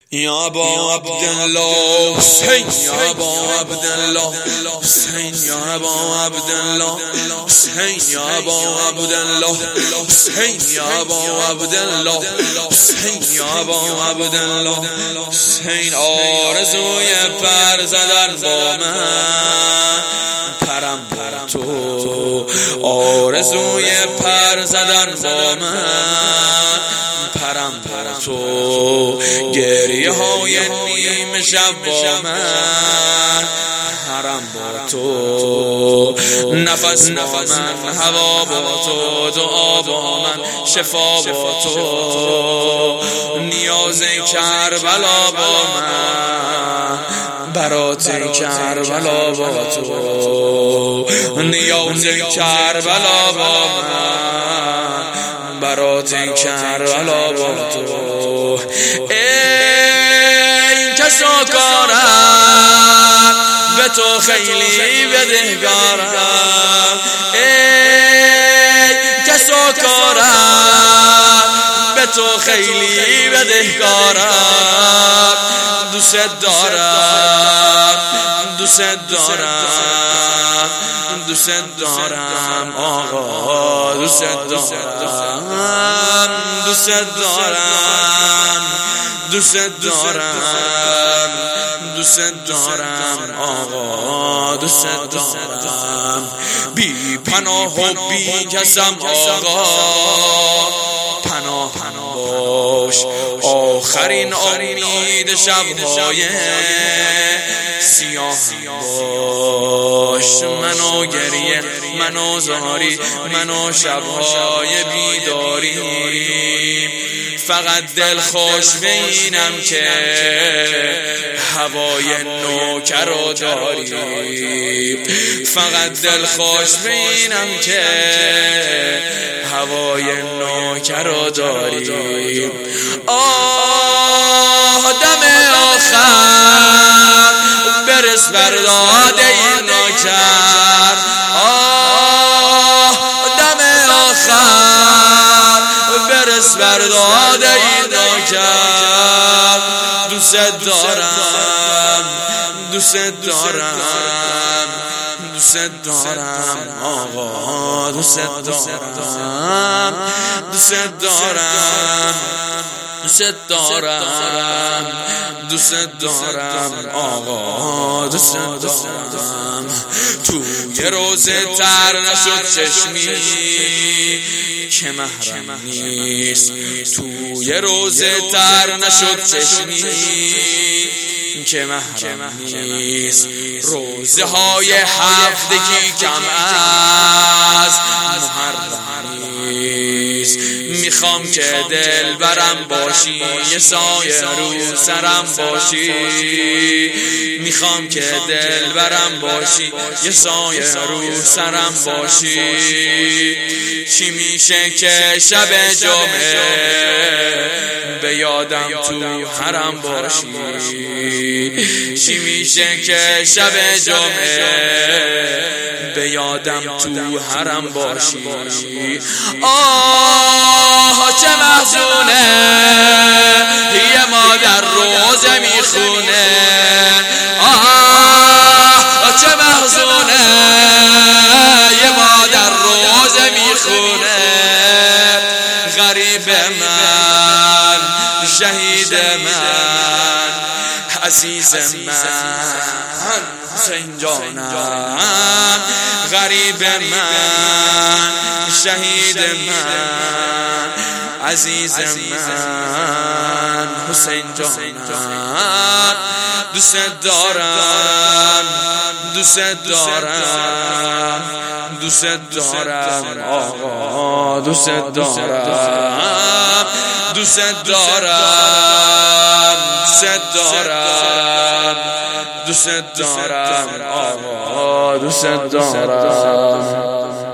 یا ابا عبدالله حسین، یا ابا عبدالله حسین، یا ابا عبدالله حسین، یا ابا عبدالله حسین، یا ابا عبدالله حسین، یا ابا عبدالله حسین. آرزوی پر زدن با من، پرم با تو، آرزوی پر زدن با من، پرم با تو، گریه های نیم شب با من، حرم با تو، نفس با من، هوا با تو، دعا با من، شفا با تو، نیاز کربلا با من، برات کربلا با تو، نیاز کربلا با من، برات کربلا با تو. این کسا کارم به تو خیلی بدهکارم، ای کسا کارم به تو خیلی بدهکارم، دوست دارم، دوست دارم، دوست دارم آقا، دوست دارم، دوست دارم، دوست دارم، دوست دارم آقا، دوست دارم. بی پناه و بی کسم آقا، پناه باش، آخرین امید شبهای سیاه باش، منو گریه، منو زاری، منو شبهای بیداری، فقط دل خوش بینم که هوای نوکر رو داری، فقط دل خوش بینم که هوای نوکر رو داری. آه دم آخر برس بر داد این نوکر، آه دم آخر برس بر داد این نوکر، دوست دارم، دوست دارم، دوست دارم آقا، دوست دارم، دوست دارم، دوست دارم، دوست دارم آقا، دوست دارم. توی روزه تر نشد چشمی که محرم نیست، توی روزه تر نشد چشمی که محرم نیست، روزه های هفتگی کم از محرم نیست، میخوام که دل برم باشی، یه سایه رو سرم باشی، میخوام که دل برم باشی، یه سایه رو سرم باشی. چی میشه که شب جمعه به یادم تو حرم باشی، چی میشه که شب جمعه به یادم تو حرم باشی. آه چه محزونه یه مادر روزه میخونه، آه چه محزونه یه مادر روزه میخونه، غریب من، شهید من، عزیز من، حسین جانم، غریب من، شهید من، عزیز من، حسین جانم، دوست دارم، دوست دارم، دوست دارم آقا، دوست دارم، دوست دارم، دوست دارم، دوست دارم آقا، دوست دارم.